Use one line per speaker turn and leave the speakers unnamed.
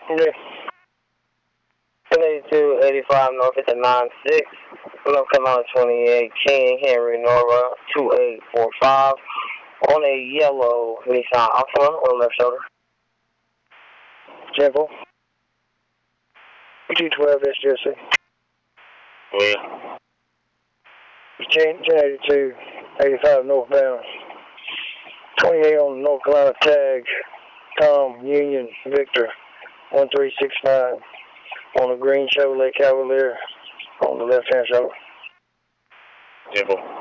Yeah. 1082-85 North at the 96. North Carolina 28, King Henry Nora 2845. On a yellow Nissan Altima on the left shoulder. Temple. 212 SGC.
Where?
1082-85 northbound. 28 on the North Carolina tag. Tom Union Victor 1369 on the green Chevrolet Cavalier on the left hand shoulder.
Temple.